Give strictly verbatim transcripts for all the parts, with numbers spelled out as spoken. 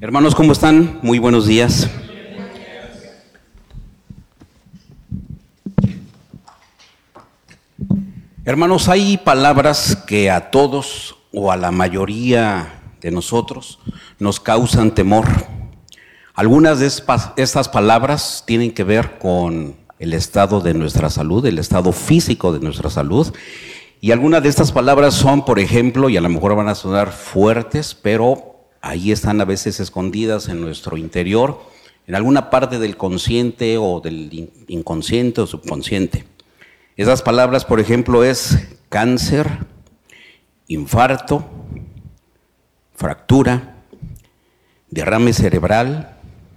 Hermanos, ¿cómo están? Muy buenos días. Hermanos, hay palabras que a todos o a la mayoría de nosotros nos causan temor. Algunas de estas palabras tienen que ver con el estado de nuestra salud, el estado físico de nuestra salud. Y algunas de estas palabras son, por ejemplo, y a lo mejor van a sonar fuertes, pero ahí están a veces escondidas en nuestro interior, en alguna parte del consciente o del inconsciente o subconsciente. Esas palabras, por ejemplo, es cáncer, infarto, fractura, derrame cerebral,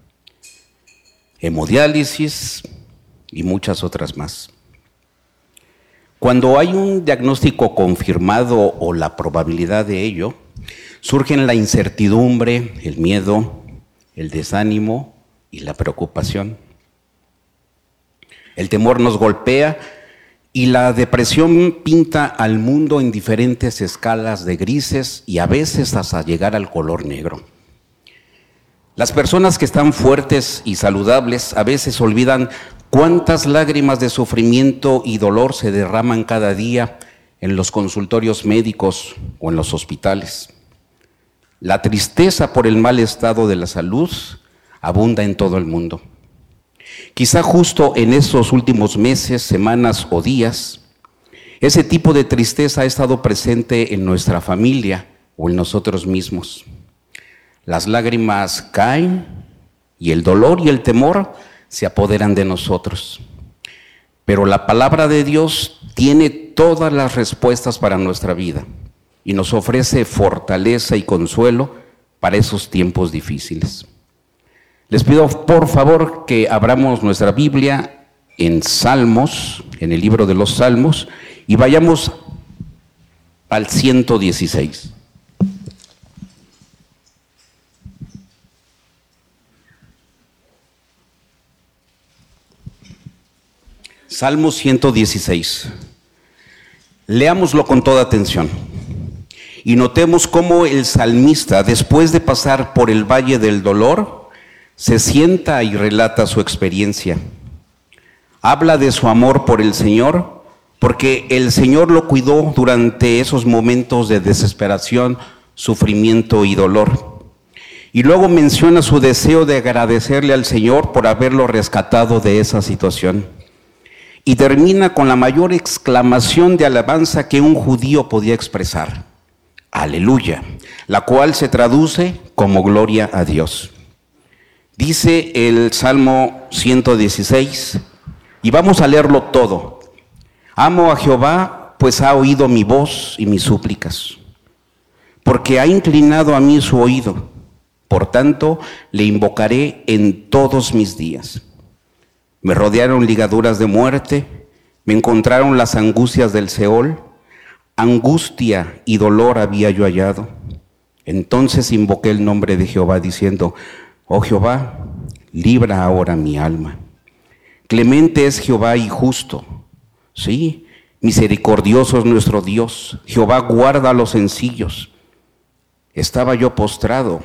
hemodiálisis y muchas otras más. Cuando hay un diagnóstico confirmado o la probabilidad de ello, surgen la incertidumbre, el miedo, el desánimo y la preocupación. El temor nos golpea y la depresión pinta al mundo en diferentes escalas de grises y a veces hasta llegar al color negro. Las personas que están fuertes y saludables a veces olvidan cuántas lágrimas de sufrimiento y dolor se derraman cada día en los consultorios médicos o en los hospitales. La tristeza por el mal estado de la salud abunda en todo el mundo. Quizá justo en esos últimos meses, semanas o días, ese tipo de tristeza ha estado presente en nuestra familia o en nosotros mismos. Las lágrimas caen y el dolor y el temor se apoderan de nosotros. Pero la palabra de Dios tiene todas las respuestas para nuestra vida y nos ofrece fortaleza y consuelo para esos tiempos difíciles. Les pido por favor que abramos nuestra Biblia en Salmos, en el libro de los Salmos, y vayamos al ciento dieciséis. Salmo ciento dieciséis. Leámoslo con toda atención y notemos cómo el salmista, después de pasar por el valle del dolor, se sienta y relata su experiencia. Habla de su amor por el Señor, porque el Señor lo cuidó durante esos momentos de desesperación, sufrimiento y dolor. Y luego menciona su deseo de agradecerle al Señor por haberlo rescatado de esa situación. Y termina con la mayor exclamación de alabanza que un judío podía expresar: aleluya, la cual se traduce como gloria a Dios. Dice el Salmo ciento dieciséis, y vamos a leerlo todo. Amo a Jehová, pues ha oído mi voz y mis súplicas, porque ha inclinado a mí su oído. Por tanto, le invocaré en todos mis días. Me rodearon ligaduras de muerte, me encontraron las angustias del Seol, angustia y dolor había yo hallado. Entonces invoqué el nombre de Jehová diciendo: oh Jehová, libra ahora mi alma. Clemente es Jehová y justo, sí, misericordioso es nuestro Dios. Jehová guarda a los sencillos. Estaba yo postrado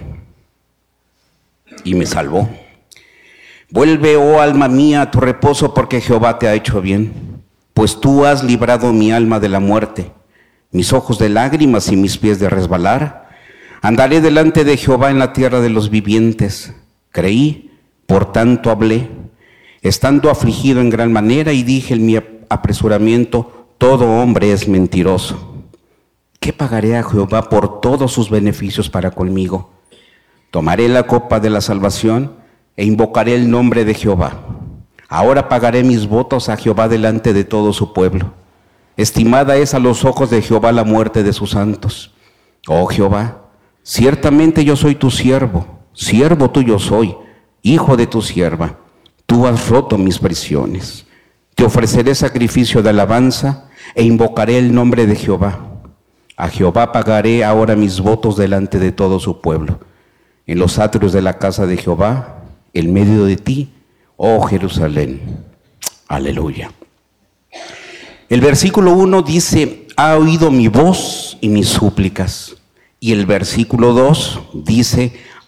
y me salvó. Vuelve, oh alma mía, a tu reposo, porque Jehová te ha hecho bien, pues tú has librado mi alma de la muerte, mis ojos de lágrimas y mis pies de resbalar. Andaré delante de Jehová en la tierra de los vivientes. Creí, por tanto hablé, estando afligido en gran manera, y dije en mi apresuramiento: todo hombre es mentiroso. ¿Qué pagaré a Jehová por todos sus beneficios para conmigo? Tomaré la copa de la salvación e invocaré el nombre de Jehová. Ahora pagaré mis votos a Jehová delante de todo su pueblo. Estimada es a los ojos de Jehová la muerte de sus santos. Oh Jehová, ciertamente yo soy tu siervo, siervo tuyo soy, hijo de tu sierva. Tú has roto mis prisiones. Te ofreceré sacrificio de alabanza e invocaré el nombre de Jehová. A Jehová pagaré ahora mis votos delante de todo su pueblo. En los atrios de la casa de Jehová, en medio de ti, oh Jerusalén. Aleluya. El versículo uno dice: ha oído mi voz y mis súplicas. Y el versículo dos dice: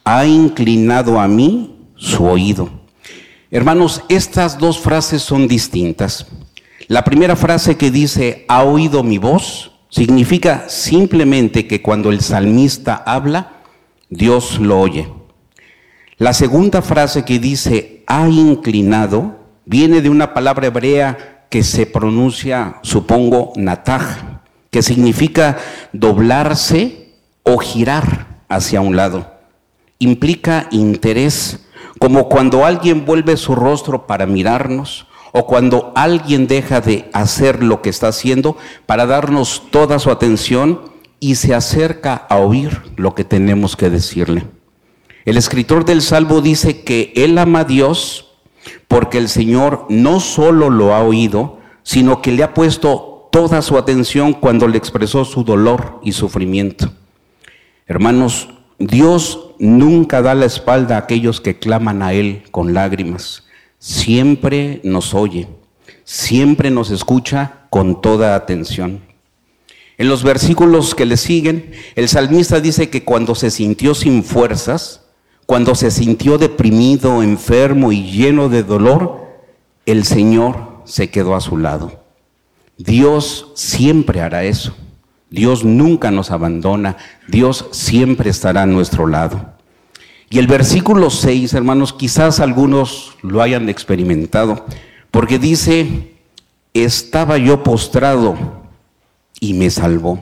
ha inclinado a mí su oído. Hermanos, estas dos frases son distintas. La primera frase que dice, ha oído mi voz, significa simplemente que cuando el salmista habla, Dios lo oye. La segunda frase que dice, ha inclinado, viene de una palabra hebrea que se pronuncia, supongo, nataj, que significa doblarse o girar hacia un lado. Implica interés, como cuando alguien vuelve su rostro para mirarnos, o cuando alguien deja de hacer lo que está haciendo para darnos toda su atención y se acerca a oír lo que tenemos que decirle. El escritor del Salmo dice que él ama a Dios porque el Señor no solo lo ha oído, sino que le ha puesto toda su atención cuando le expresó su dolor y sufrimiento. Hermanos, Dios nunca da la espalda a aquellos que claman a Él con lágrimas. Siempre nos oye, siempre nos escucha con toda atención. En los versículos que le siguen, el salmista dice que cuando se sintió sin fuerzas, cuando se sintió deprimido, enfermo y lleno de dolor, el Señor se quedó a su lado. Dios siempre hará eso. Dios nunca nos abandona. Dios siempre estará a nuestro lado. Y el versículo seis, hermanos, quizás algunos lo hayan experimentado, porque dice, estaba yo postrado y me salvó.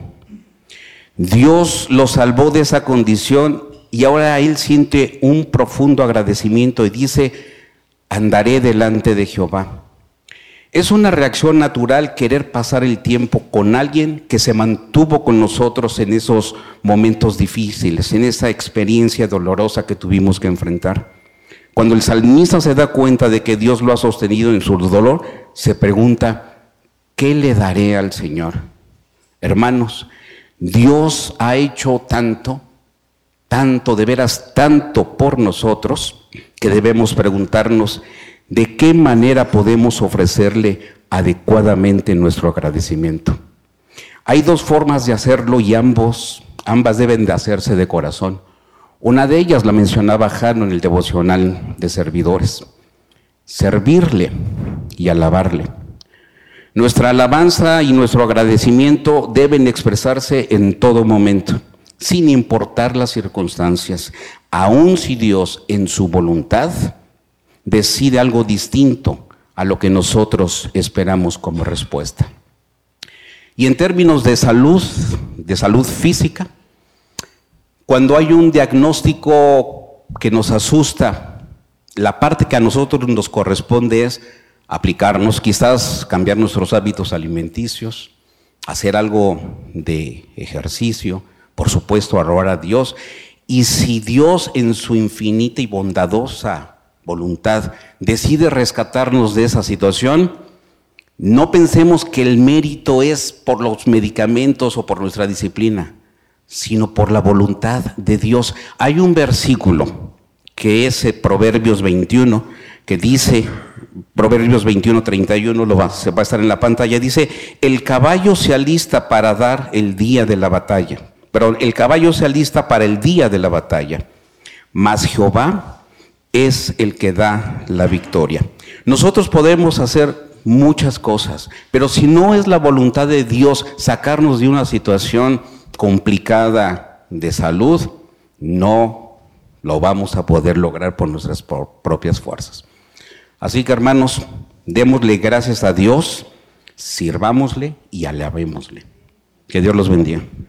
Dios lo salvó de esa condición y ahora él siente un profundo agradecimiento y dice, andaré delante de Jehová. Es una reacción natural querer pasar el tiempo con alguien que se mantuvo con nosotros en esos momentos difíciles, en esa experiencia dolorosa que tuvimos que enfrentar. Cuando el salmista se da cuenta de que Dios lo ha sostenido en su dolor, se pregunta, ¿qué le daré al Señor? Hermanos, Dios ha hecho tanto, tanto, de veras tanto por nosotros, que debemos preguntarnos, ¿de qué manera podemos ofrecerle adecuadamente nuestro agradecimiento? Hay dos formas de hacerlo y ambos, ambas deben de hacerse de corazón. Una de ellas la mencionaba Jano en el devocional de servidores. Servirle y alabarle. Nuestra alabanza y nuestro agradecimiento deben expresarse en todo momento, sin importar las circunstancias, aun si Dios en su voluntad decide algo distinto a lo que nosotros esperamos como respuesta. Y en términos de salud, de salud física, cuando hay un diagnóstico que nos asusta, la parte que a nosotros nos corresponde es aplicarnos, quizás cambiar nuestros hábitos alimenticios, hacer algo de ejercicio, por supuesto, adorar a Dios. Y si Dios en su infinita y bondadosa voluntad decide rescatarnos de esa situación, no pensemos que el mérito es por los medicamentos o por nuestra disciplina, sino por la voluntad de Dios. Hay un versículo que es Proverbios veintiuno, que dice, Proverbios veintiuno, treinta y uno, lo va, se va a estar en la pantalla, dice, el caballo se alista para dar el día de la batalla, pero el caballo se alista para el día de la batalla, mas Jehová es el que da la victoria. Nosotros podemos hacer muchas cosas, pero si no es la voluntad de Dios sacarnos de una situación complicada de salud, no lo vamos a poder lograr por nuestras propias fuerzas. Así que, hermanos, démosle gracias a Dios, sirvámosle y alabémosle. Que Dios los bendiga.